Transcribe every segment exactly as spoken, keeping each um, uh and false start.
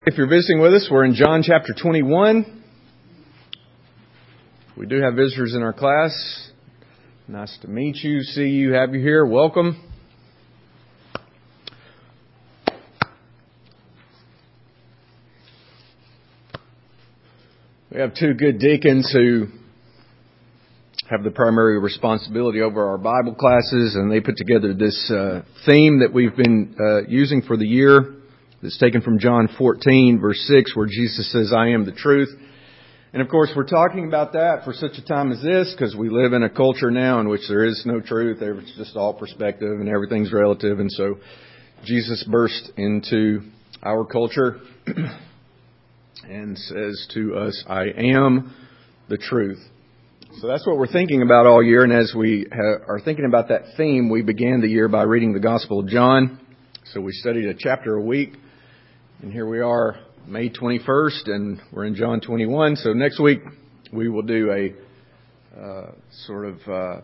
If you're visiting with us, we're in John chapter twenty-one. We do have visitors in our class. Nice to meet you, see you, have you here. Welcome. We have two good deacons who have the primary responsibility over our Bible classes, and they put together this uh, theme that we've been uh, using for the year. It's taken from John fourteen, verse six, where Jesus says, "I am the truth." And of course, we're talking about that for such a time as this, because we live in a culture now in which there is no truth. It's just all perspective and everything's relative. And so Jesus burst into our culture and says to us, "I am the truth." So that's what we're thinking about all year. And as we ha- are thinking about that theme, we began the year by reading the Gospel of John. So we studied a chapter a week. And here we are, May twenty-first, and we're in John twenty-one. So next week we will do a uh, sort of uh,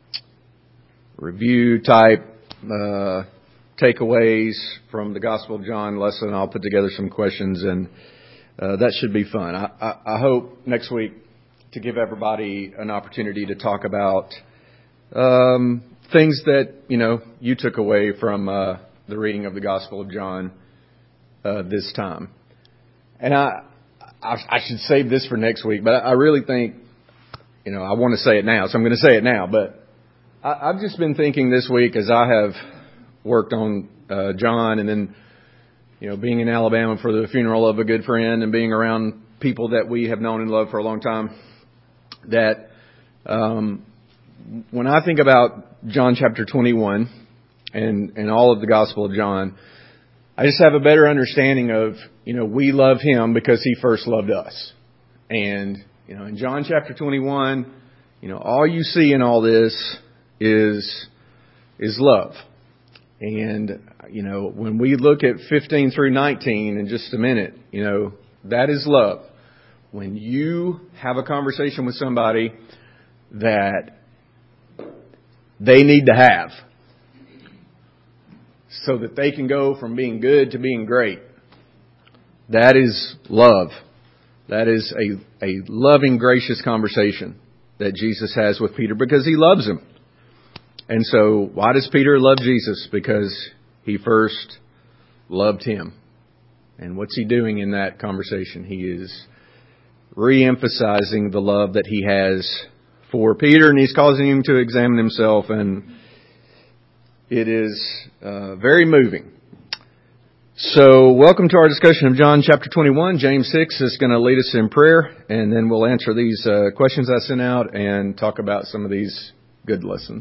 review type uh, takeaways from the Gospel of John lesson. I'll put together some questions, and uh, that should be fun. I, I, I hope next week to give everybody an opportunity to talk about um, things that, you know, you took away from uh, the reading of the Gospel of John Uh, this time. And I, I I should save this for next week, but I really think, you know, I want to say it now, so I'm going to say it now. But I, I've just been thinking this week as I have worked on uh, John, and then, you know, being in Alabama for the funeral of a good friend and being around people that we have known and loved for a long time, that um, when I think about John chapter twenty-one and, and all of the Gospel of John, I just have a better understanding of, you know, we love Him because He first loved us. And, you know, in John chapter twenty-one, you know, all you see in all this is, is love. And, you know, when we look at fifteen through nineteen in just a minute, you know, that is love. When you have a conversation with somebody that they need to have, so that they can go from being good to being great. That is love. That is a, a loving, gracious conversation that Jesus has with Peter because He loves him. And so why does Peter love Jesus? Because he first loved Him. And what's he doing in that conversation? He is re-emphasizing the love that he has for Peter, and he's causing him to examine himself, and it is uh, very moving. So welcome to our discussion of John chapter twenty-one. James six is going to lead us in prayer, and then we'll answer these uh, questions I sent out and talk about some of these good lessons.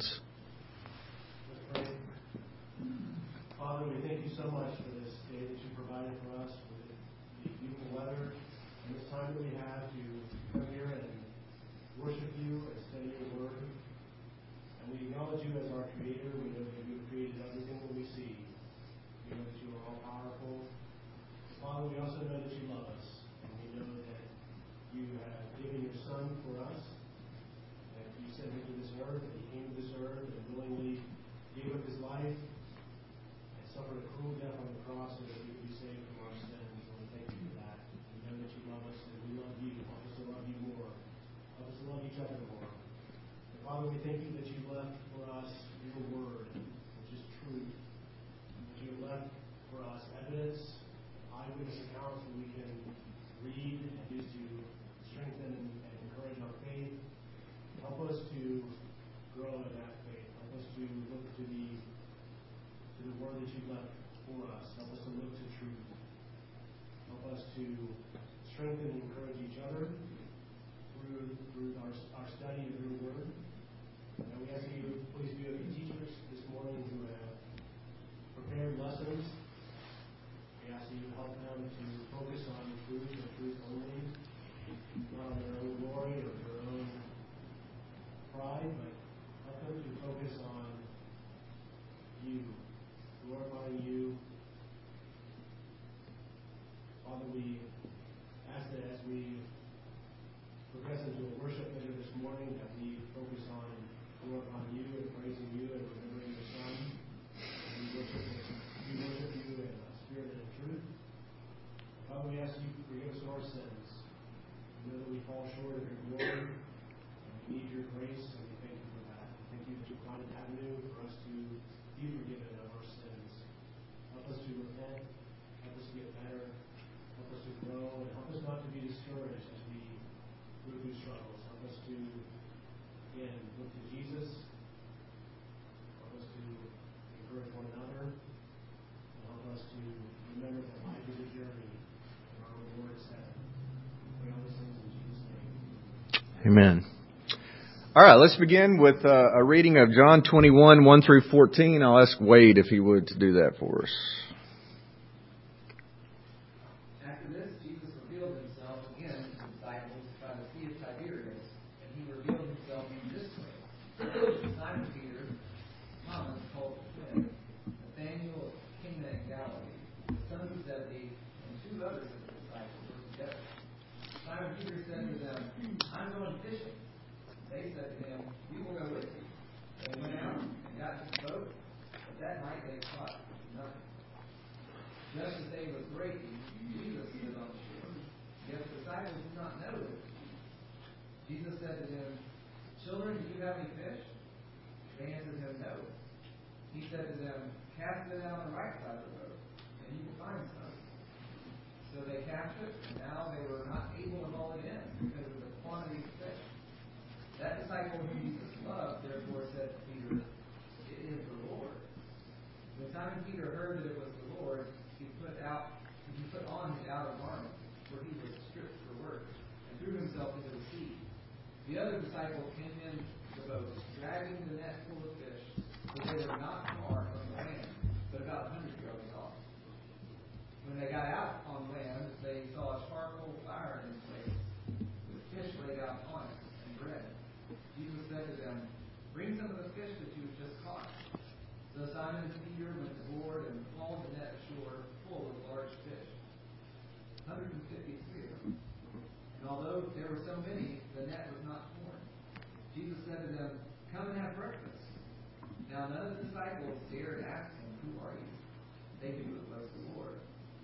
Father, we thank you so much for this day that you provided for us, for the beautiful weather, and this time that we have to come here and worship you and study your word. And we acknowledge you as our Creator. We know that you have created everything that we see. We know that you are all powerful. Father, we also know that you love us. And we know that you have given your Son for us. That you sent him to this earth, that he came to this earth and willingly gave up his life and suffered a cruel death on the cross so that we could be saved from our sins. And we thank you for that. We know that you love us and we love you. Help us to love you more. Help us to love each other more. Father, we thank you that you left for us your word, which is truth. That you left for us evidence, eyewitness accounts that we can read and use to strengthen and encourage our faith. Help us to grow in that faith. Help us to look to the to the word that you left for us. Help us to look to truth. Help us to strengthen and encourage each other through through our, our study of your word. And we ask you, please be with the teachers this morning who have prepared lessons. We ask that you help them to focus on truth and truth only, not on their own glory or their own pride, but help them to focus on you, glorifying you. Father, we ask that as we progress into a worship later this morning, that we focus on glorifying you and praising you and remembering your Son. We worship, we worship you in spirit and in truth. Father, Father, we ask you to forgive us of our sins. We know that we fall short of your glory. We need your grace, and we thank you for that. Thank you that you find an avenue for us to be forgiven of our sins. Help us to repent. Help us to get better. Help us to grow. And help us not to be discouraged as we go through struggles. Help us to, again, look to Jesus. Help us to encourage one another. And help us to remember that life is a journey. And our reward is heaven. We pray all these things in Jesus' name. Amen. All right, let's begin with uh, a reading of John twenty-one, one through fourteen. I'll ask Wade if he would to do that for us. After this, Jesus revealed himself again to the disciples by the Sea of Tiberias, and he revealed himself in this way. Simon Peter, Thomas called the twin, Nathanael of Cana in Galilee, the sons of Zebedee, and two others of the disciples were together. Simon Peter said to them, "I'm going fishing." They said to him, "We will go with you." They went out and got into the boat, but that night they caught nothing. Just as they were breaking, Jesus stood on the shore. Yet the disciples did not know it. Jesus said to them, "Children, do you have any fish?" They answered him, "No." He said to them, "Cast it out on the right side of the boat, and you will find some." So they cast it, and now they were not able to haul it in because of the quantity of fish. That disciple whom Jesus loved, therefore, said to Peter, "It is the Lord." When Simon Peter heard that it was the Lord, he put out, he put on his outer garment, for he was stripped for work, and threw himself into the sea. The other disciple came in the boat, dragging the net full of fish, for they were not far from the land, but about a hundred yards off. When they got out on land, they saw a charcoal fire in place, with fish laid out on it, and bread. Jesus said to them, "Bring some of the fish that you have just caught." So Simon Peter went aboard and hauled the net ashore full of large fish, one hundred fifty-three of them. And although there were so many, the net was not torn. Jesus said to them, "Come and have breakfast." Now none of the disciples dared ask him, "Who are you?" They knew it was the Lord.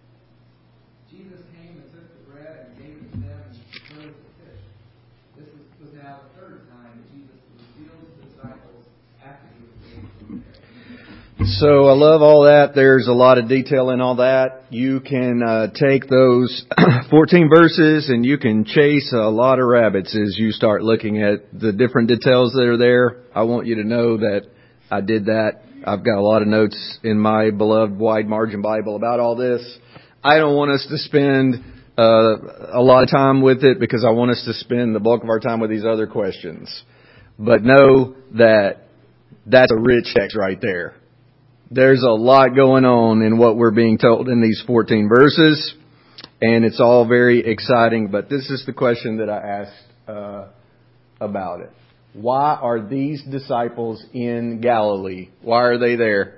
Jesus came and took the bread and gave it to them, and so did the fish. This was now the third time that Jesus revealed to the disciples after he was raised from the dead. So I love all that. There's a lot of detail in all that. You can uh, take those fourteen verses and you can chase a lot of rabbits as you start looking at the different details that are there. I want you to know that I did that. I've got a lot of notes in my beloved wide margin Bible about all this. I don't want us to spend uh, a lot of time with it because I want us to spend the bulk of our time with these other questions. But know that that's a rich text right there. There's a lot going on in what we're being told in these fourteen verses, and it's all very exciting. But this is the question that I asked uh, about it. Why are these disciples in Galilee? Why are they there?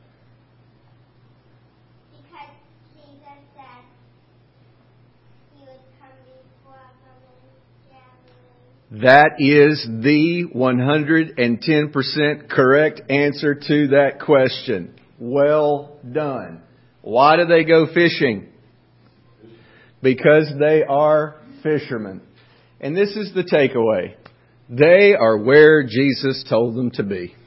Because Jesus said he was coming from Galilee. That is the one hundred ten percent correct answer to that question. Well done. Why do they go fishing? Because they are fishermen. And this is the takeaway. They are where Jesus told them to be.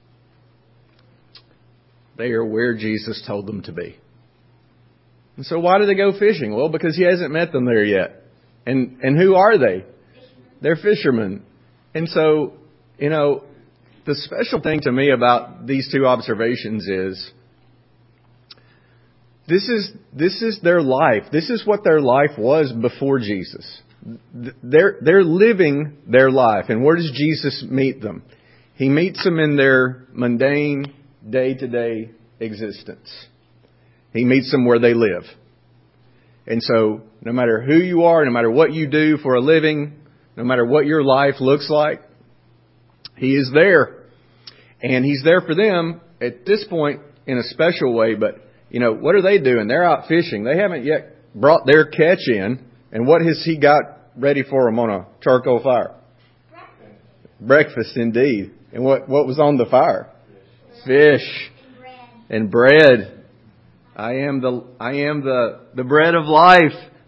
They are where Jesus told them to be. And so why do they go fishing? Well, because He hasn't met them there yet. And and who are they? They're fishermen. And so, you know, the special thing to me about these two observations is this is this is their life. This is what their life was before Jesus. They're they're living their life. And where does Jesus meet them? He meets them in their mundane, day-to-day existence. He meets them where they live. And so, no matter who you are, no matter what you do for a living, no matter what your life looks like, He is there. And He's there for them at this point in a special way. But, you know, what are they doing? They're out fishing. They haven't yet brought their catch in. And what has He got ready for them on a charcoal fire? Breakfast. Breakfast, indeed. And what, what was on the fire? Fish. Fish. And bread. And bread. I am the I am the, the bread of life.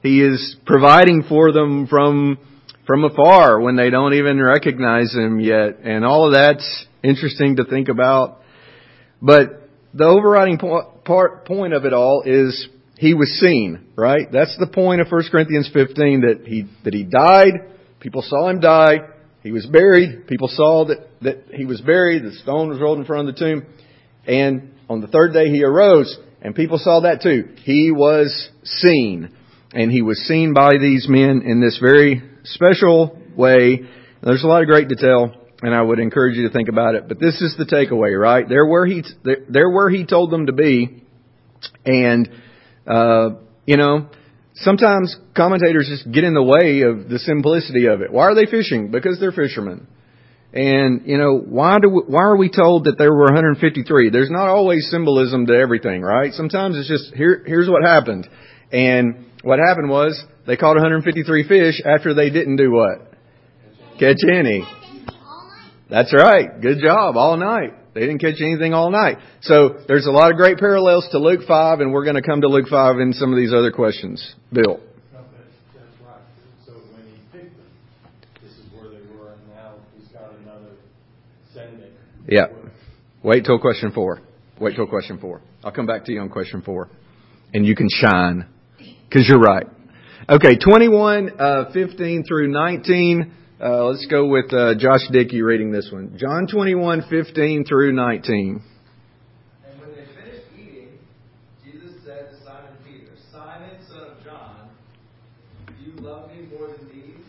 He is providing for them from from afar when they don't even recognize Him yet. And all of that's interesting to think about. But the overriding po- part, point of it all is He was seen, right? That's the point of First Corinthians fifteen, that He that He died. People saw Him die. He was buried. People saw that, that He was buried. The stone was rolled in front of the tomb. And on the third day He arose. And people saw that too. He was seen. And He was seen by these men in this very special way. There's a lot of great detail, and I would encourage you to think about it. But this is the takeaway, right? They're where He, they're where He told them to be. And, uh, you know, sometimes commentators just get in the way of the simplicity of it. Why are they fishing? Because they're fishermen. And, you know, why do we, why are we told that there were one hundred fifty-three? There's not always symbolism to everything, right? Sometimes it's just, here, here's what happened. And what happened was they caught one hundred fifty-three fish after they didn't do what? Catch any. That's right. Good job. All night. They didn't catch anything all night. So there's a lot of great parallels to Luke five, and we're going to come to Luke five in some of these other questions. Bill. No, that's, that's right. So when He picked them, this is where they were, and now He's got another sending. Yeah. Wait till question four. Wait till question four. I'll come back to you on question four. And you can shine. Because you're right. Okay, twenty-one, uh, fifteen through nineteen. Uh, let's go with uh, Josh Dickey reading this one. John twenty-one, fifteen through nineteen. And when they finished eating, Jesus said to Simon Peter, Simon, son of John, do you love me more than these?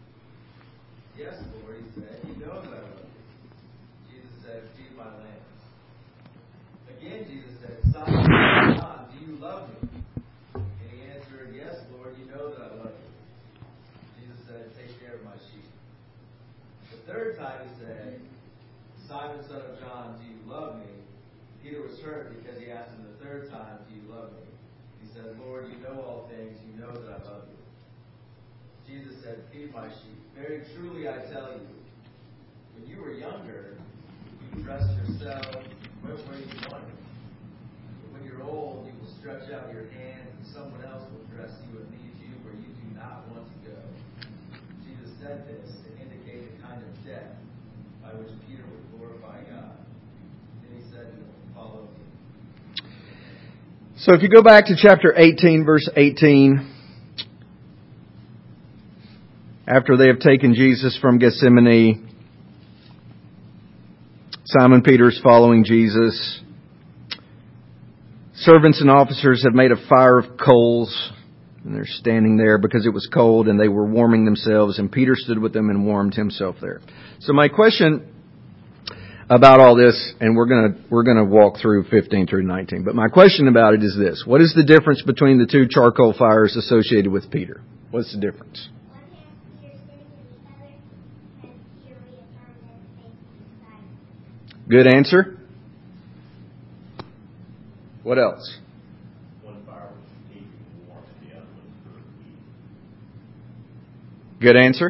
Yes, Lord, he said. You know that I love you. Jesus said, feed my lambs. Again, Jesus said, Simon, son of John, do you love me? And he answered, yes, Lord, you know that I love you. Jesus said, take care of my sheep. The third time he said, Simon, son of John, do you love me? Peter was hurt because he asked him the third time, do you love me? He said, Lord, you know all things. You know that I love you. Jesus said, feed my sheep. Very truly I tell you, when you were younger, you dressed yourself, went where you wanted. But when you're old, you will stretch out your hand, and someone else will dress you and lead you where you do not want to go. Jesus said this to indicate the kind of death by which Peter would glorify God. Then he said to him, follow me. So if you go back to chapter eighteen, verse eighteen, after they have taken Jesus from Gethsemane, Simon Peter is following Jesus. Servants and officers have made a fire of coals, and they're standing there because it was cold, and they were warming themselves, and Peter stood with them and warmed himself there. So my question about all this, and we're going to we're going to walk through fifteen through nineteen, but my question about it is this: what is the difference between the two charcoal fires associated with Peter? What's the difference? Good answer. What else? One fire was keeping warm, and the other was for heat. Good answer.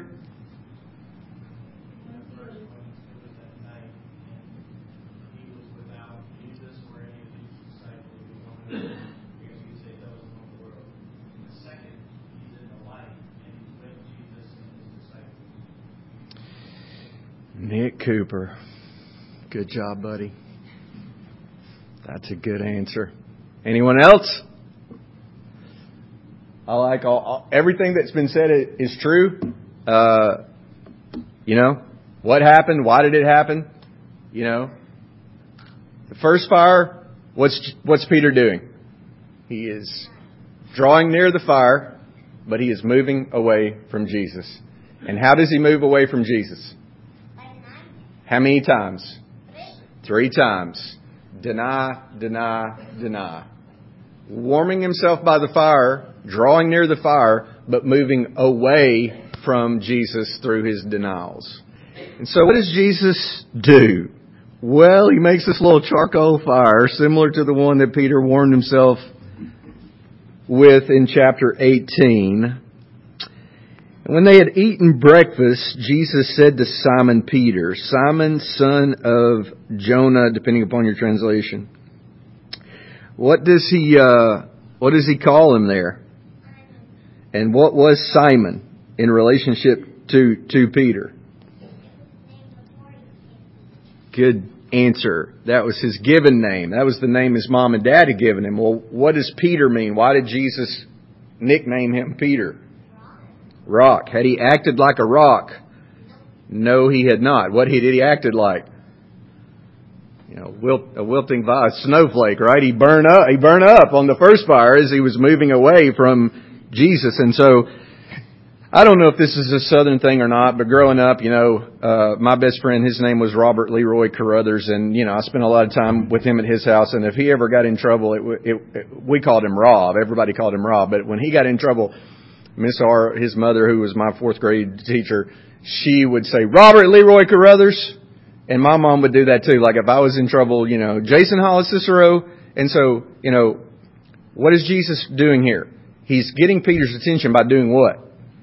And the first one, it was at night, and He was without Jesus or any of His disciples. He was on his own, because He said that was on the world. And the second, He's in the light, and He's with Jesus and His disciples. Nick Cooper. Good job, buddy. That's a good answer. Anyone else? I like all, all everything that's been said is true. Uh, you know, what happened? Why did it happen? You know, the first fire, what's what's Peter doing? He is drawing near the fire, but he is moving away from Jesus. And how does he move away from Jesus? How many times? Three times. Deny, deny, deny. Warming himself by the fire, drawing near the fire, but moving away from Jesus through his denials. And so what does Jesus do? Well, He makes this little charcoal fire similar to the one that Peter warmed himself with in chapter eighteen. And when they had eaten breakfast, Jesus said to Simon Peter, Simon, son of Jonah, depending upon your translation. What does he, uh, what does he call him there? And what was Simon in relationship to, to Peter? Good answer. That was his given name. That was the name his mom and dad had given him. Well, what does Peter mean? Why did Jesus nickname him Peter? Rock. Had he acted like a rock? No, he had not. What did he acted like? You know, wilt, a wilting vase, snowflake, right? He burned up. He burned up on the first fire as he was moving away from Jesus. And so, I don't know if this is a Southern thing or not, but growing up, you know, uh, my best friend, his name was Robert Leroy Carruthers, and, you know, I spent a lot of time with him at his house, and if he ever got in trouble, it, it, it, we called him Rob. Everybody called him Rob. But when he got in trouble, Miss R, his mother, who was my fourth grade teacher, she would say, Robert Leroy Carruthers. And my mom would do that too. Like if I was in trouble, you know, Jason Hollis Cicero. And so, you know, what is Jesus doing here? He's getting Peter's attention by doing what?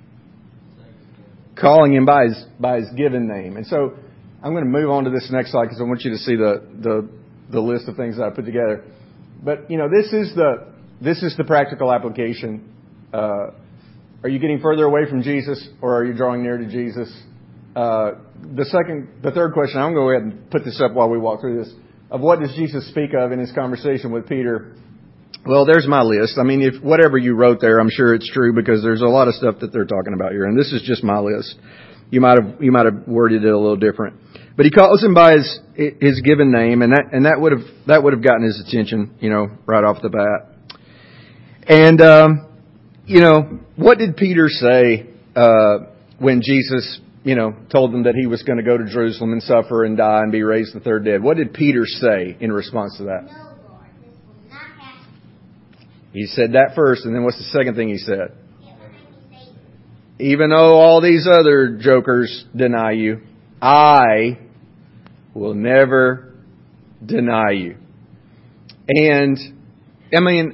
Calling him by his by his given name. And so I'm going to move on to this next slide because I want you to see the, the the list of things that I put together. But you know, this is the this is the practical application. Uh, are you getting further away from Jesus, or are you drawing near to Jesus? Uh, the second, the third question. I'm going to go ahead and put this up while we walk through this. Of what does Jesus speak of in his conversation with Peter? Well, there's my list. I mean, if whatever you wrote there, I'm sure it's true because there's a lot of stuff that they're talking about here, and this is just my list. You might have you might have worded it a little different, but he calls him by his his given name, and that and that would have that would have gotten his attention, you know, right off the bat. And um, you know, what did Peter say uh, when Jesus, you know, told them that he was going to go to Jerusalem and suffer and die and be raised the third day? What did Peter say in response to that? No, Lord, this will not happen. He said that first, and then what's the second thing he said? Get behind me, Satan. Even though all these other jokers deny you, I will never deny you. And, I mean,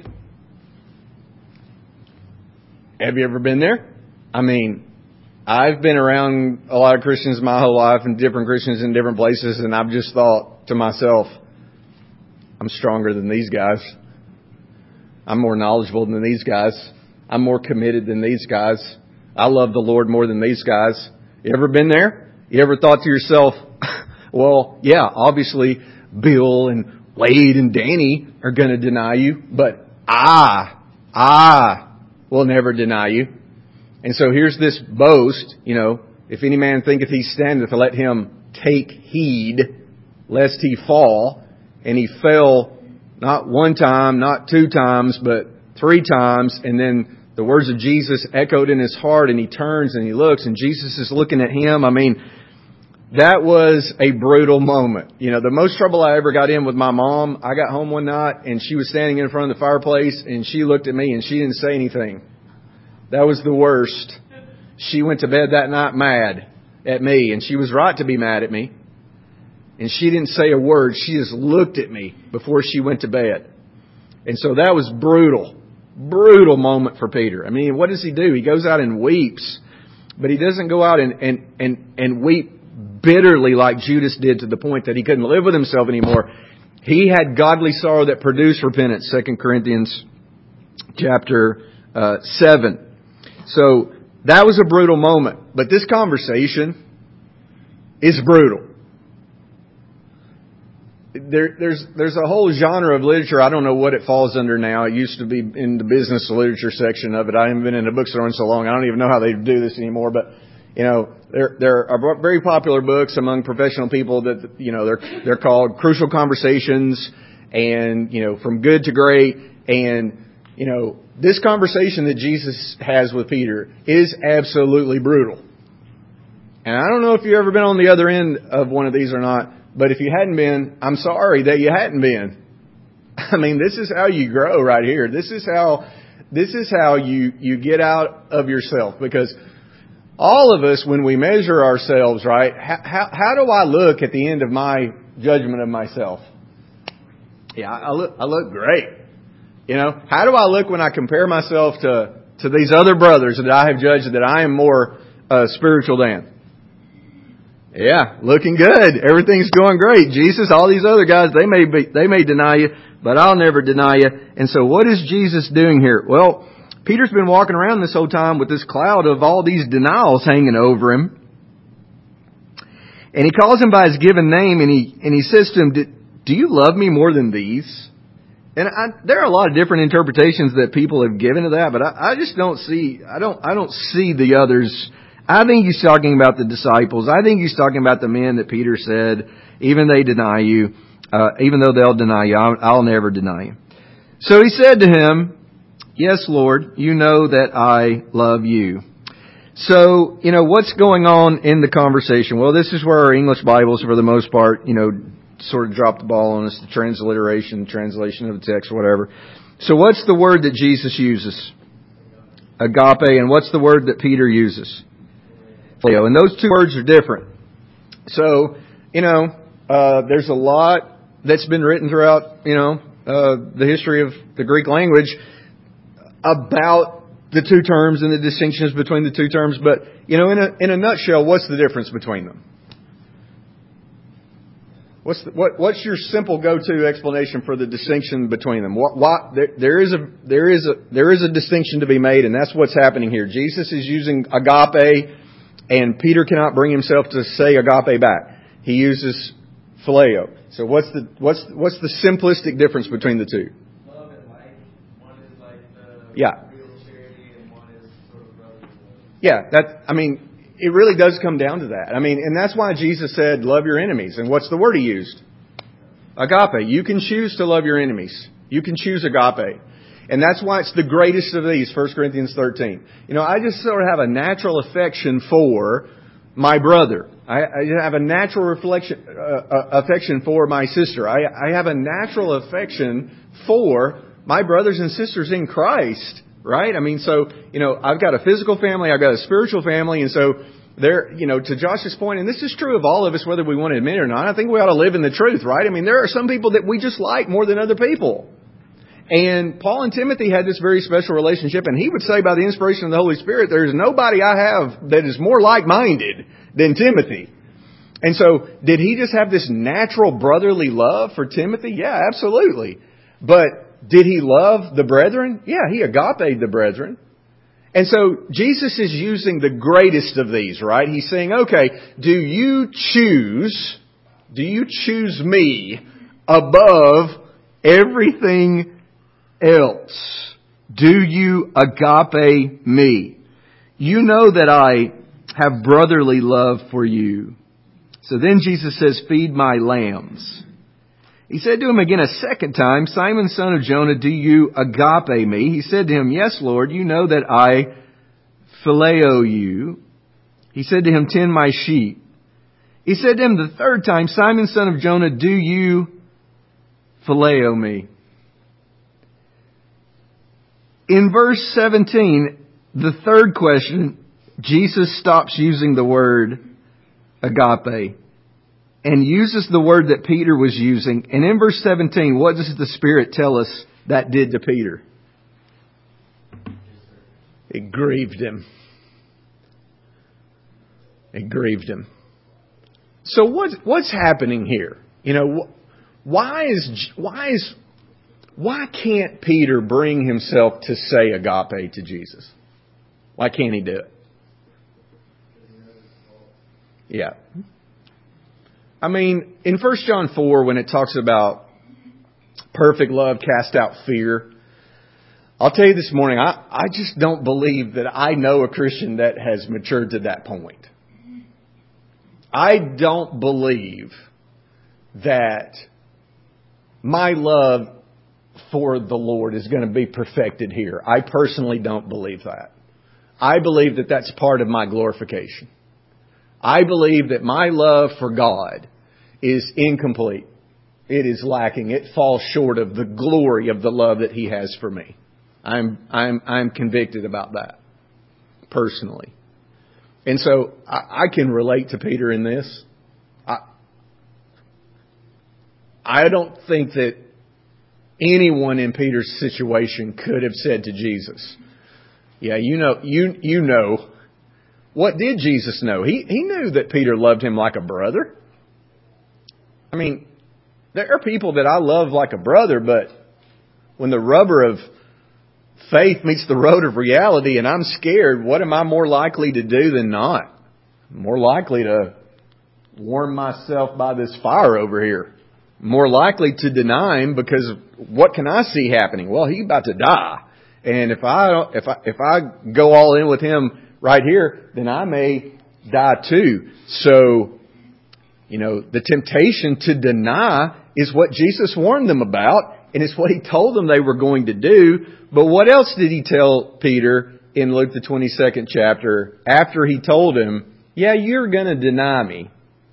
have you ever been there? I mean, I've been around a lot of Christians my whole life and different Christians in different places, and I've just thought to myself, I'm stronger than these guys. I'm more knowledgeable than these guys. I'm more committed than these guys. I love the Lord more than these guys. You ever been there? You ever thought to yourself, well, yeah, obviously Bill and Wade and Danny are going to deny you, but I, I will never deny you. And so here's this boast, you know, if any man thinketh he standeth, let him take heed lest he fall. And he fell not one time, not two times, but three times. And then the words of Jesus echoed in his heart, and he turns and he looks, and Jesus is looking at him. I mean, that was a brutal moment. You know, the most trouble I ever got in with my mom, I got home one night and she was standing in front of the fireplace and she looked at me and she didn't say anything. That was the worst. She went to bed that night mad at me, and she was right to be mad at me. And she didn't say a word. She just looked at me before she went to bed. And so that was brutal, brutal moment for Peter. I mean, what does he do? He goes out and weeps, but he doesn't go out and, and, and, and weep bitterly like Judas did to the point that he couldn't live with himself anymore. He had godly sorrow that produced repentance, Second Corinthians chapter uh, seven. So that was a brutal moment. But this conversation is brutal. There, there's there's a whole genre of literature. I don't know what it falls under now. It used to be in the business literature section of it. I haven't been in a bookstore in so long. I don't even know how they do this anymore. But, you know, there there are very popular books among professional people that, you know, they're they're called Crucial Conversations and, you know, From Good to Great. And, you know, this conversation that Jesus has with Peter is absolutely brutal. And I don't know if you've ever been on the other end of one of these or not, but if you hadn't been, I'm sorry that you hadn't been. I mean, this is how you grow right here. This is how, this is how you, you get out of yourself. Because all of us, when we measure ourselves, right, how, how, how do I look at the end of my judgment of myself? Yeah, I look, I look great. You know, how do I look when I compare myself to, to these other brothers that I have judged that I am more uh, spiritual than? Yeah, looking good. Everything's going great. Jesus, all these other guys, they may be, they may deny you, but I'll never deny you. And so what is Jesus doing here? Well, Peter's been walking around this whole time with this cloud of all these denials hanging over him. And he calls him by his given name, and he and he says to him, do you love me more than these? And I, there are a lot of different interpretations that people have given to that, but I, I just don't see, I don't, I don't see the others. I think he's talking about the disciples. I think he's talking about the men that Peter said, even they deny you, uh, even though they'll deny you, I'll, I'll never deny you. So he said to him, yes, Lord, you know that I love you. So, you know, what's going on in the conversation? Well, this is where our English Bibles, for the most part, you know, sort of drop the ball on us, the transliteration, translation of the text, whatever. So what's the word that Jesus uses? Agape. And what's the word that Peter uses? Phileo. And those two words are different. So, you know, uh, there's a lot that's been written throughout, you know, uh, the history of the Greek language about the two terms and the distinctions between the two terms. But, you know, in a, in a nutshell, what's the difference between them? What's the, what, what's your simple go-to explanation for the distinction between them? What, what, there, there is a there is a there is a distinction to be made, and that's what's happening here. Jesus is using agape, and Peter cannot bring himself to say agape back. He uses phileo. So what's the what's what's the simplistic difference between the two? Love and like. One is like the Yeah. real charity, and one is sort of brotherly love. Yeah, that I mean. It really does come down to that. I mean, and that's why Jesus said, love your enemies. And what's the word he used? Agape. You can choose to love your enemies. You can choose agape. And that's why it's the greatest of these, First Corinthians thirteen. You know, I just sort of have a natural affection for my brother. I, I have a natural reflection, uh, affection for my sister. I, I have a natural affection for my brothers and sisters in Christ. Right? I mean, so, you know, I've got a physical family, I've got a spiritual family, and so there, you know, to Josh's point, and this is true of all of us, whether we want to admit it or not, I think we ought to live in the truth, right? I mean, there are some people that we just like more than other people. And Paul and Timothy had this very special relationship, and he would say by the inspiration of the Holy Spirit, there's nobody I have that is more like-minded than Timothy. And so, did he just have this natural brotherly love for Timothy? Yeah, absolutely. But did he love the brethren? Yeah, he agape the brethren. And so Jesus is using the greatest of these, right? He's saying, okay, do you choose, do you choose me above everything else? Do you agape me? You know that I have brotherly love for you. So then Jesus says, feed my lambs. He said to him again a second time, Simon, son of Jonah, do you agape me? He said to him, yes, Lord, you know that I phileo you. He said to him, tend my sheep. He said to him the third time, Simon, son of Jonah, do you phileo me? In verse seventeen, the third question, Jesus stops using the word agape and uses the word that Peter was using. And in verse seventeen, what does the Spirit tell us that did to Peter? It grieved him. It grieved him. So what's, what's happening here? You know, why is, why is, why can't Peter bring himself to say agape to Jesus? Why can't he do it? Yeah. I mean, in First John four, when it talks about perfect love cast out fear, I'll tell you this morning, I, I just don't believe that I know a Christian that has matured to that point. I don't believe that my love for the Lord is going to be perfected here. I personally don't believe that. I believe that that's part of my glorification. I believe that my love for God is incomplete. It is lacking. It falls short of the glory of the love that He has for me. I'm I'm I'm convicted about that personally. And so I, I can relate to Peter in this. I I don't think that anyone in Peter's situation could have said to Jesus, yeah, you know, you you know. What did Jesus know? He he knew that Peter loved him like a brother. I mean, there are people that I love like a brother, but when the rubber of faith meets the road of reality and I'm scared, what am I more likely to do than not? More likely to warm myself by this fire over here. More likely to deny Him because what can I see happening? Well, He's about to die. And if I, if I, if I go all in with Him right here, then I may die too. So, you know, the temptation to deny is what Jesus warned them about. And it's what He told them they were going to do. But what else did He tell Peter in Luke the twenty-second chapter after He told him, yeah, you're going to deny Me?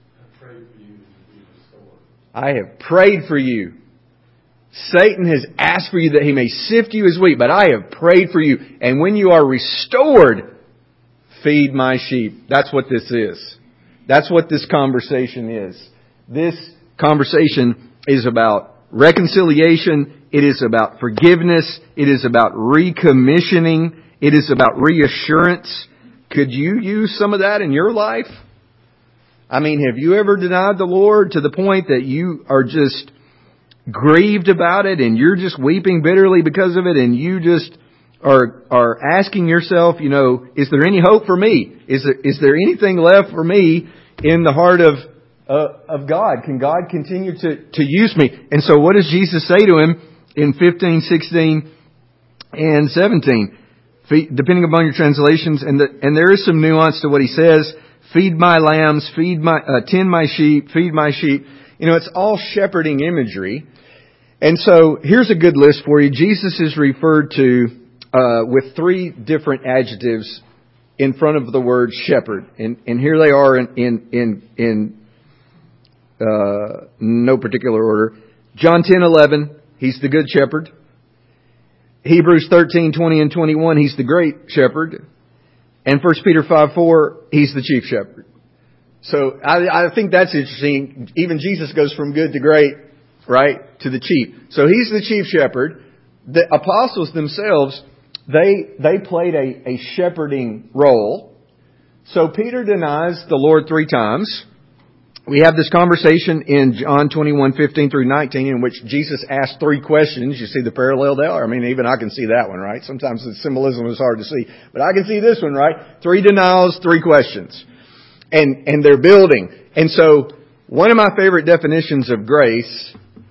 I have prayed for you. Satan has asked for you that he may sift you as wheat, but I have prayed for you. And when you are restored, feed My sheep. That's what this is. That's what this conversation is. This conversation is about reconciliation. It is about forgiveness. It is about recommissioning. It is about reassurance. Could you use some of that in your life? I mean, have you ever denied the Lord to the point that you are just grieved about it and you're just weeping bitterly because of it and you just are are asking yourself, you know, is there any hope for me? Is there is there anything left for me in the heart of uh, of God? Can God continue to, to use me? And so what does Jesus say to him in fifteen, sixteen, and seventeen? Depending upon your translations, and the, and there is some nuance to what He says. Feed My lambs, feed my, uh, tend My sheep, feed My sheep. You know, it's all shepherding imagery. And so here's a good list for you. Jesus is referred to uh, with three different adjectives in front of the word shepherd. And, and here they are in, in, in, in uh, no particular order. John ten eleven, He's the good shepherd. Hebrews thirteen twenty and twenty-one, He's the great shepherd. And First Peter five four, He's the chief shepherd. So I, I think that's interesting. Even Jesus goes from good to great, right, to the chief. So He's the chief shepherd. The apostles themselves, they they played a, a shepherding role. So Peter denies the Lord three times. We have this conversation in John twenty-one fifteen through nineteen in which Jesus asked three questions. You see the parallel there? I mean, even I can see that one, right? Sometimes the symbolism is hard to see. But I can see this one, right? Three denials, three questions. And, and they're building. And so, one of my favorite definitions of grace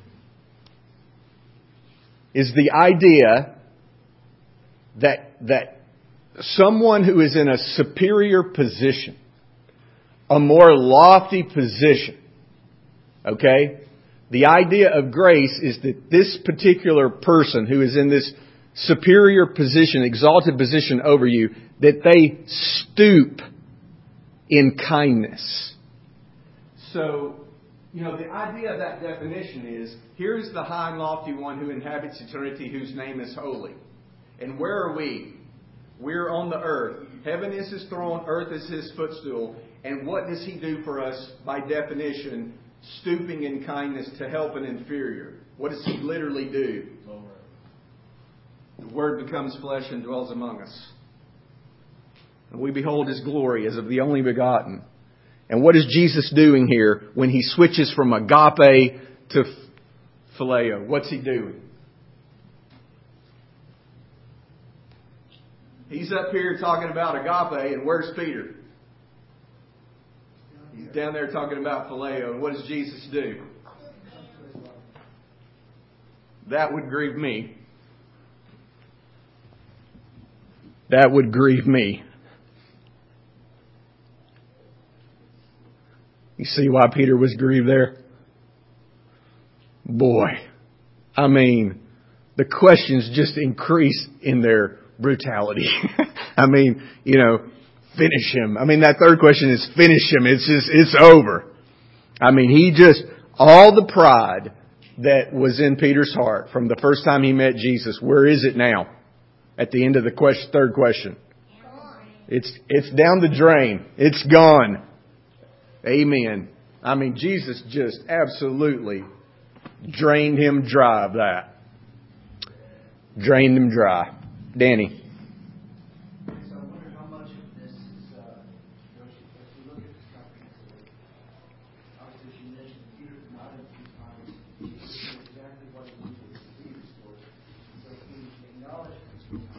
is the idea that, that someone who is in a superior position, a more lofty position, okay? The idea of grace is that this particular person who is in this superior position, exalted position over you, that they stoop in kindness. So, you know, the idea of that definition is, here's the high and lofty one who inhabits eternity, whose name is holy. And where are we? We're on the earth. Heaven is His throne, earth is His footstool. And what does He do for us by definition? Stooping in kindness to help an inferior. What does He literally do? The Word becomes flesh and dwells among us. And we behold His glory as of the only begotten. And what is Jesus doing here when He switches from agape to phileo? What's He doing? He's up here talking about agape, and where's Peter? He's down there talking about phileo. And what does Jesus do? That would grieve me. That would grieve me. You see why Peter was grieved there? Boy, I mean, the questions just increase in their brutality. I mean, you know, finish him. I mean, that third question is finish him. It's just, it's over. I mean, he just, all the pride that was in Peter's heart from the first time he met Jesus, where is it now? At the end of the question, third question. It's, it's down the drain. It's gone. Amen. I mean, Jesus just absolutely drained him dry of that. Drained him dry. Danny. So I wonder how much of this is, uh, you know, if you look at this comprehensive, obviously she mentioned Peter not in two times. He knew exactly what he needed to be restored. So he acknowledged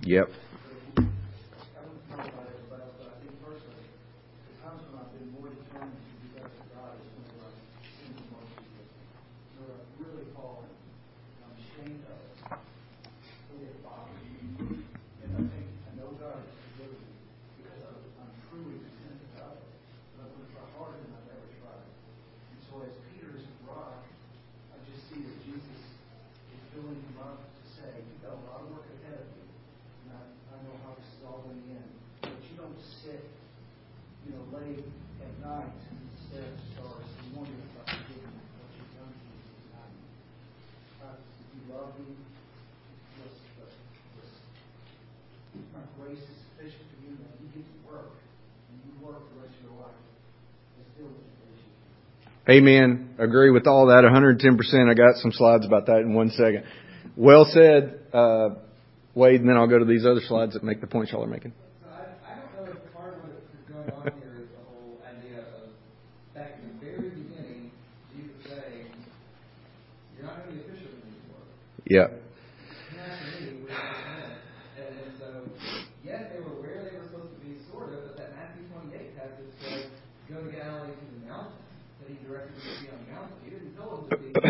Yep. I wouldn't talk about everybody else, but I think personally, the times when I've been more determined to do better for God is whenever I've seen the most people. Whenever I've really fallen, and I'm ashamed of it. Really it bothers me. And I think, I know God has forgiven me because I'm, I'm truly repentant of it. But I'm going to try harder than I've ever tried. And so as Peter is a rock, I just see that Jesus is filling him up to say, you've got a lot of work ahead of you. And I, I know how this is all going to end. But you don't sit, you know, late at night and stare at the stars and wonder about forgiving what you've done to me tonight. Uh, you love me. Yes, but listen. My grace is sufficient for you, man. You get to work. And you work the rest of your life as diligently as you can. Amen. Agree with all that one hundred ten percent. I got some slides about that in one second. Well said, uh, Wade, and then I'll go to these other slides that make the points y'all are making. So I, I don't know if part of what is going on here is the whole idea of, back in the very beginning, Jesus saying, you're not going to be a fisherman anymore. Yeah. You're not to me, we're fishermen. And, and so, yes, they were where they were supposed to be, sort of, but that Matthew twenty-eight passage says, go to Galilee to the mountain. That he directed them to be on the mountain. He didn't tell them to be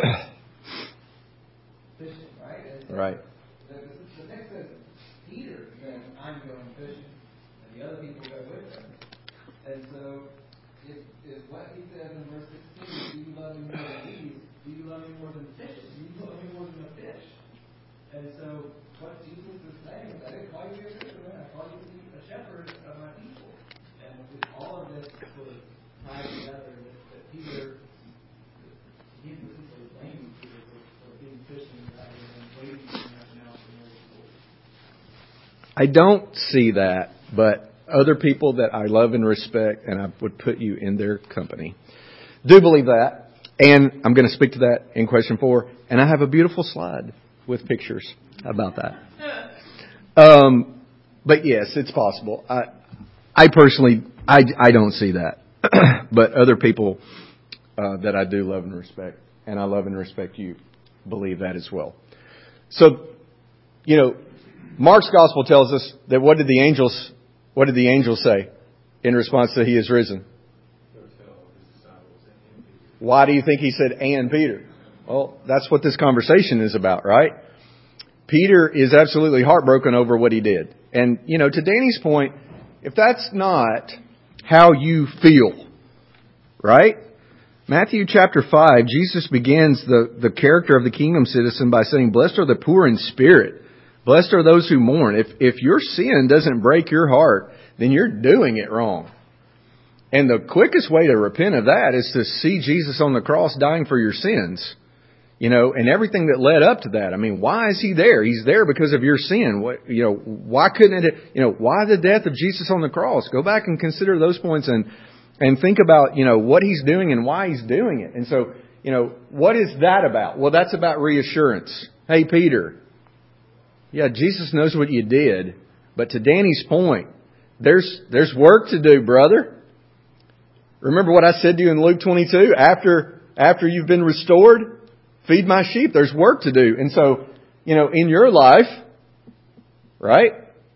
fishing, right? And so Right. The, the next says, Peter said, I'm going fishing. And the other people go with him. And so, if, if what he says in verse sixteen, do you love me more than these? Do you love me more than fish? Do you love me more than a fish? And so, what Jesus is saying is, I didn't call you a fisherman, I call you to be a shepherd of my people. And with all of this sort of tied together, that, that Peter, he's essentially blaming Peter for, for being fishing rather than waiting for him now for miracles. I don't see that, but other people that I love and respect, and I would put you in their company, do believe that. And I'm going to speak to that in question four. And I have a beautiful slide with pictures about that. Um, but yes, it's possible. I, I personally, I, I don't see that. But other people uh, that I do love and respect, and I love and respect you, believe that as well. So, you know, Mark's gospel tells us that what did the angels, what did the angels say in response to he is risen? Why do you think he said, and Peter? Well, that's what this conversation is about, right? Peter is absolutely heartbroken over what he did. And, you know, to Danny's point, if that's not how you feel, right? Matthew chapter five, Jesus begins the, the character of the kingdom citizen by saying, blessed are the poor in spirit. Blessed are those who mourn. If, if your sin doesn't break your heart, then you're doing it wrong. And the quickest way to repent of that is to see Jesus on the cross dying for your sins. You know, and everything that led up to that. I mean, why is he there? He's there because of your sin. What, you know, why couldn't it, you know, why the death of Jesus on the cross? Go back and consider those points and, and think about, you know, what he's doing and why he's doing it. And so, you know, what is that about? Well, that's about reassurance. Hey, Peter. Yeah, Jesus knows what you did. But to Danny's point, there's, there's work to do, brother. Remember what I said to you in Luke twenty-two? After, after you've been restored, feed my sheep. There's work to do. And so, you know, in your life, right?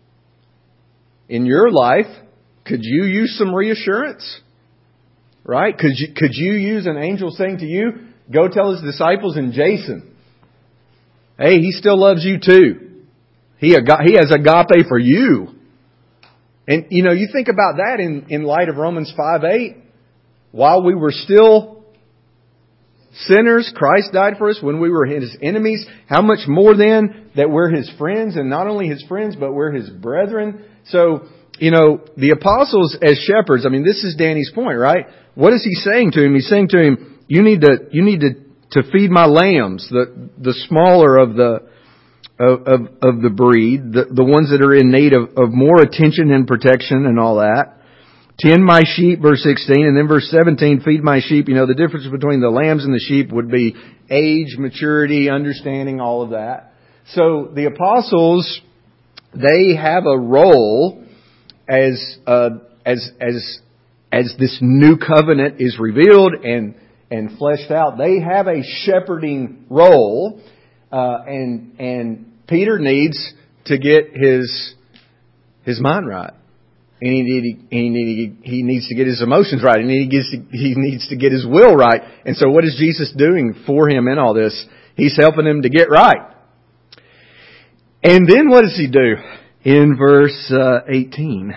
In your life, could you use some reassurance? Right? Could you, could you use an angel saying to you, go tell his disciples and Jason, hey, he still loves you too. He, he has agape for you. And, you know, you think about that in, in light of Romans five eight. While we were still sinners, Christ died for us when we were His enemies. How much more then that we're His friends, and not only His friends, but we're His brethren. So, you know, the apostles as shepherds, I mean, this is Danny's point, right? What is he saying to him? He's saying to him, you need to, you need to, to feed my lambs, the, the smaller of the, of, of, of the breed, the, the ones that are in need of, of more attention and protection and all that. Tend my sheep, verse sixteen, and then verse seventeen, feed my sheep. You know, the difference between the lambs and the sheep would be age, maturity, understanding, all of that. So the apostles, they have a role as, uh, as, as, as this new covenant is revealed and, and fleshed out. They have a shepherding role, uh, and, and Peter needs to get his his mind right. And he, need, he, need, he needs to get his emotions right. And he, gets to, he needs to get his will right. And so what is Jesus doing for him in all this? He's helping him to get right. And then what does he do? In verse uh, eighteen.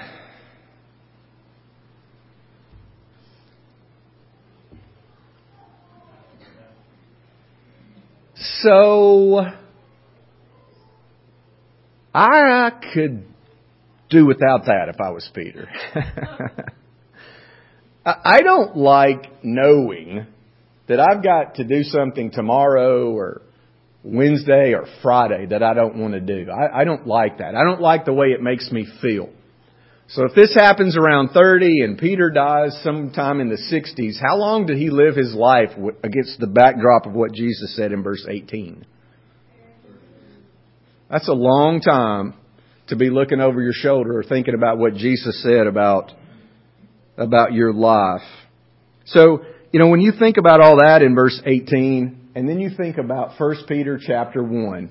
So, I could do without that if I was Peter. I don't like knowing that I've got to do something tomorrow or Wednesday or Friday that I don't want to do. I, I don't like that. I don't like the way it makes me feel. So if this happens around thirty and Peter dies sometime in the sixties, how long did he live his life against the backdrop of what Jesus said in verse eighteen? That's a long time to be looking over your shoulder or thinking about what Jesus said about, about your life. So, you know, when you think about all that in verse eighteen, and then you think about First Peter chapter one.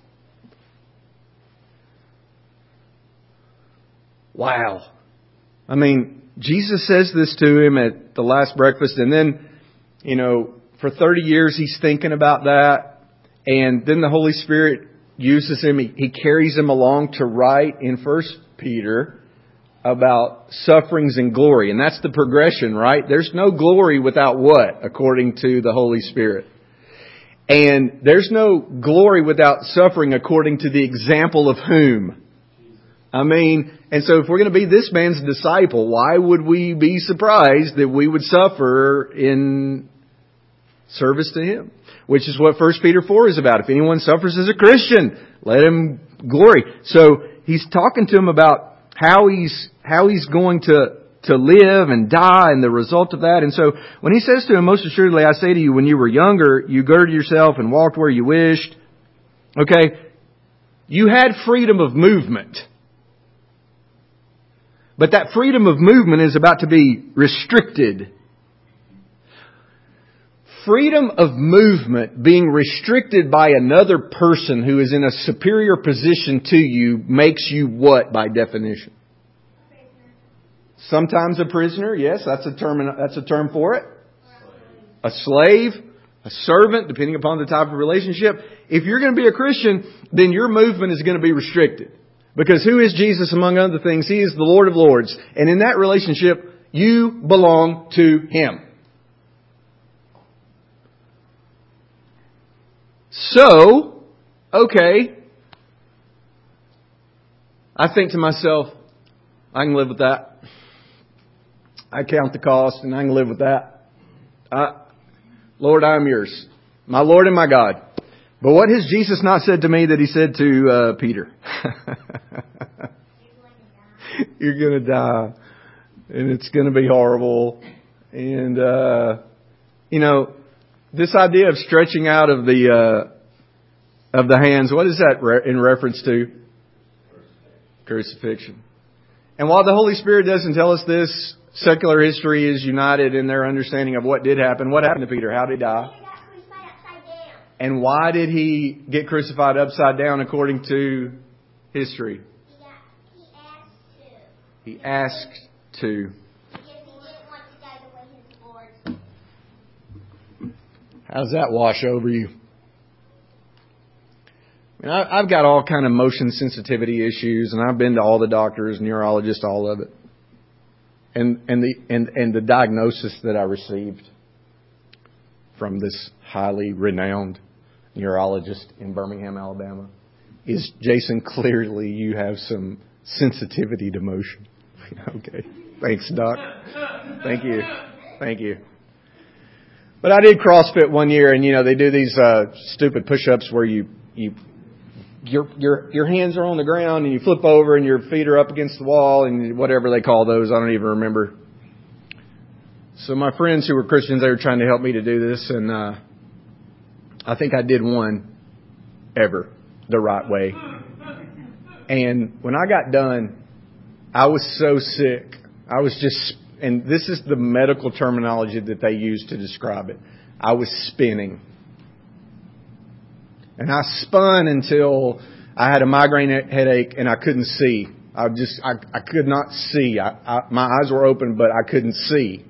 Wow. I mean, Jesus says this to him at the last breakfast, and then, you know, for thirty years he's thinking about that, and then the Holy Spirit uses him, he, he carries him along to write in First Peter about sufferings and glory. And that's the progression, right? There's no glory without what? According to the Holy Spirit. And there's no glory without suffering according to the example of whom? I mean, and so if we're going to be this man's disciple, why would we be surprised that we would suffer in service to him? Which is what First Peter four is about. If anyone suffers as a Christian, let him glory. So he's talking to him about how he's how he's going to, to live and die and the result of that. And so when he says to him, most assuredly I say to you, when you were younger, you girded yourself and walked where you wished. Okay, you had freedom of movement. But that freedom of movement is about to be restricted. Freedom of movement being restricted by another person who is in a superior position to you makes you what by definition? Sometimes a prisoner, yes, that's a term. That's a term for it. A slave, a servant, depending upon the type of relationship. If you're going to be a Christian, then your movement is going to be restricted. Because who is Jesus among other things? He is the Lord of Lords. And in that relationship, you belong to Him. So, okay. I think to myself, I can live with that. I count the cost and I can live with that. I, Lord, I am yours. My Lord and my God. But what has Jesus not said to me that He said to uh, Peter? You're going to die. And it's going to be horrible. And, uh, you know, this idea of stretching out of the uh, of the hands, what is that re- in reference to? Crucifixion. And while the Holy Spirit doesn't tell us this, secular history is united in their understanding of what did happen. What happened to Peter? How did he die? And why did he get crucified upside down according to history? He asked to. How does that wash over you? I mean, I, I've got all kind of motion sensitivity issues, and I've been to all the doctors, neurologists, all of it. And and the and, and the diagnosis that I received from this highly renowned neurologist in Birmingham, Alabama, is, Jason, clearly you have some sensitivity to motion. Okay. Thanks, Doc. Thank you. Thank you. But I did CrossFit one year, and, you know, they do these uh, stupid push-ups where you, you your your your hands are on the ground and you flip over and your feet are up against the wall and whatever they call those. I don't even remember. So my friends who were Christians, they were trying to help me to do this, and uh, I think I did one ever the right way. And when I got done, I was so sick. I was just, and this is the medical terminology that they use to describe it. I was spinning. And I spun until I had a migraine headache and I couldn't see. I just, I, I could not see. I, I, my eyes were open, but I couldn't see.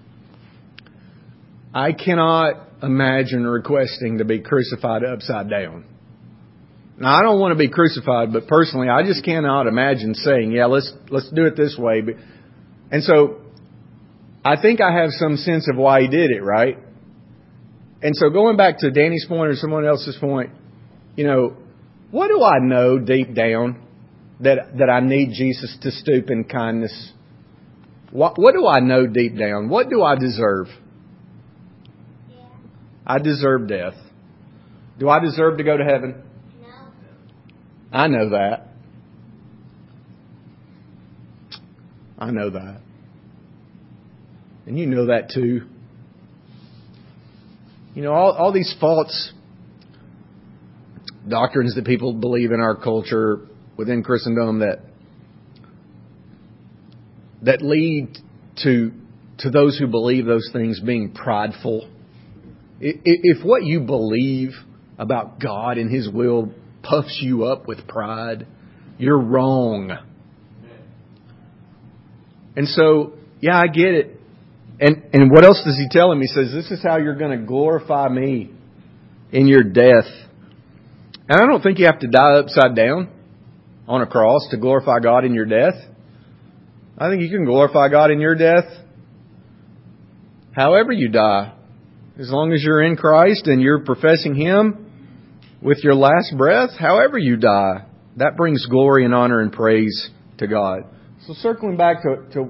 I cannot imagine requesting to be crucified upside down. Now, I don't want to be crucified, but personally, I just cannot imagine saying, yeah, let's, let's do it this way. And so, I think I have some sense of why he did it, right? And so going back to Danny's point or someone else's point, you know, what do I know deep down that that I need Jesus to stoop in kindness? What, what do I know deep down? What do I deserve? Yeah. I deserve death. Do I deserve to go to heaven? No. I know that. I know that. And you know that too. You know, all, all these false doctrines that people believe in our culture within Christendom that that lead to to those who believe those things being prideful. If what you believe about God and His will puffs you up with pride, you're wrong. And so, yeah, I get it. And and what else does He tell him? He says, this is how you're going to glorify Me in your death. And I don't think you have to die upside down on a cross to glorify God in your death. I think you can glorify God in your death however you die. As long as you're in Christ and you're professing Him with your last breath, however you die, that brings glory and honor and praise to God. So circling back to, to,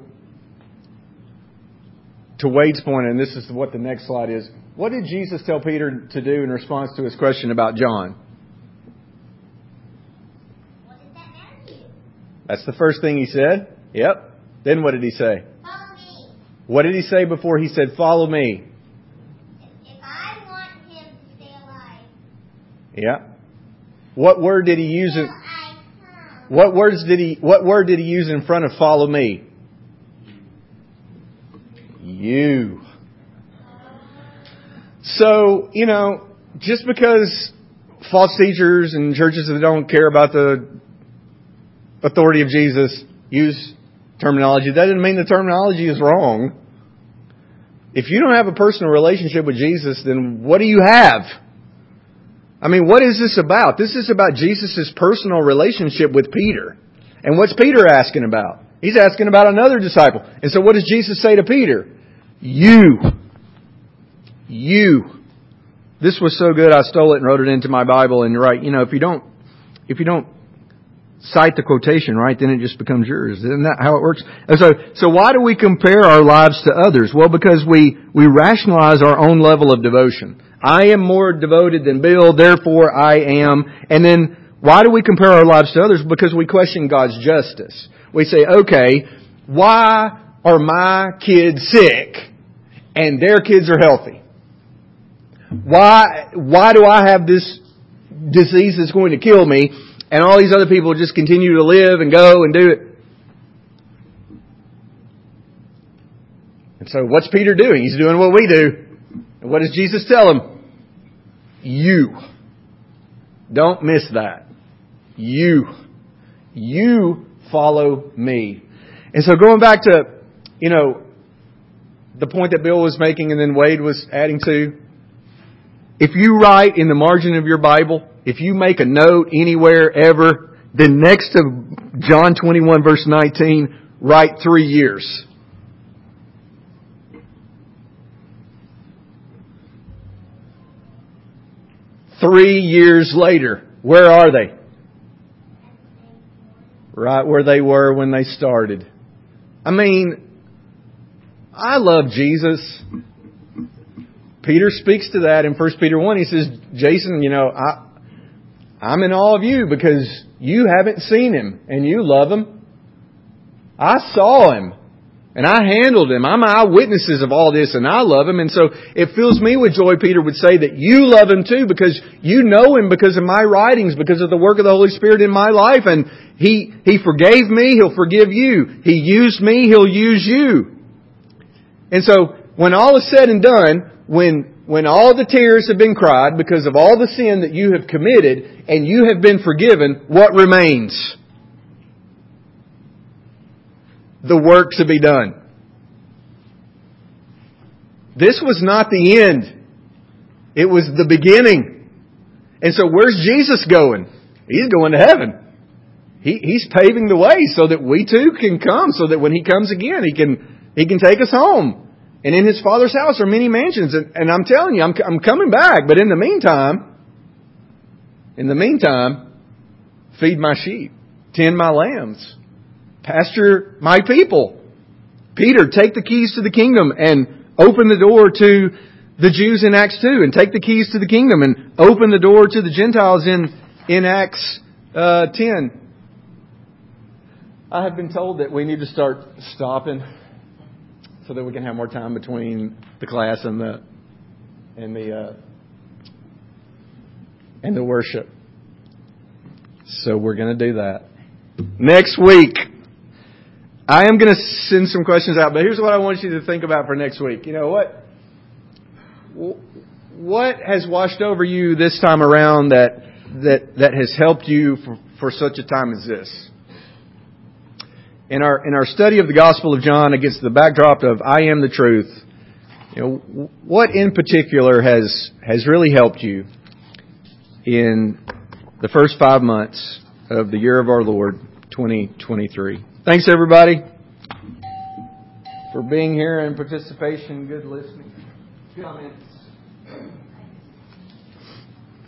to Wade's point, and this is what the next slide is. What did Jesus tell Peter to do in response to his question about John? What does that matter to you? That's the first thing He said. Yep. Then what did He say? Follow me. What did He say before He said, follow Me? If I want him to stay alive, Yeah. What word did He use? till In, I come. what words did He? What word did He use in front of follow Me? You. So, you know, just because false teachers and churches that don't care about the authority of Jesus use terminology, that doesn't mean the terminology is wrong. If you don't have a personal relationship with Jesus, then what do you have? I mean, what is this about? This is about Jesus' personal relationship with Peter. And what's Peter asking about? He's asking about another disciple. And so what does Jesus say to Peter? You. You. This was so good, I stole it and wrote it into my Bible. And you're right, you know, if you don't, if you don't cite the quotation, right, then it just becomes yours. Isn't that how it works? And so, so why do we compare our lives to others? Well, because we, we rationalize our own level of devotion. I am more devoted than Bill, therefore I am. And then why do we compare our lives to others? Because we question God's justice. We say, okay, why are my kids sick and their kids are healthy? Why, why do I have this disease that's going to kill me and all these other people just continue to live and go and do it? And so what's Peter doing? He's doing what we do. And what does Jesus tell him? You. Don't miss that. You. You follow Me. And so going back to, you know, the point that Bill was making and then Wade was adding to, if you write in the margin of your Bible, if you make a note anywhere ever, then next to John twenty-one verse nineteen, write three years. Three years later, where are they? Right where they were when they started. I mean, I love Jesus. Peter speaks to that in First Peter one. He says, Jason, you know, I, I'm in awe of you because you haven't seen Him and you love Him. I saw Him and I handled Him. I'm eyewitnesses of all this and I love Him. And so it fills me with joy, Peter would say, that you love Him too because you know Him because of my writings, because of the work of the Holy Spirit in my life. And He, He forgave me, He'll forgive you. He used me, He'll use you. And so when all is said and done, when when all the tears have been cried because of all the sin that you have committed and you have been forgiven, what remains? The work to be done. This was not the end. It was the beginning. And so where's Jesus going? He's going to heaven. He, he's paving the way so that we too can come, so that when He comes again, He can, He can take us home. And in His Father's house are many mansions. And, and I'm telling you, I'm, I'm coming back. But in the meantime, in the meantime, feed my sheep, tend my lambs, pasture my people. Peter, take the keys to the kingdom and open the door to the Jews in Acts two, and take the keys to the kingdom and open the door to the Gentiles in, in Acts uh, ten. I have been told that we need to start stopping so that we can have more time between the class and the and the uh, and the worship. So we're going to do that next week. I am going to send some questions out, but here's what I want you to think about for next week. You know what? What has washed over you this time around that that that has helped you for, for such a time as this? In our in our study of the Gospel of John against the backdrop of I am the truth, you know, what in particular has has really helped you in the first five months of the year of our Lord, twenty twenty-three? Thanks, everybody, for being here and participation. Good listening. Comments.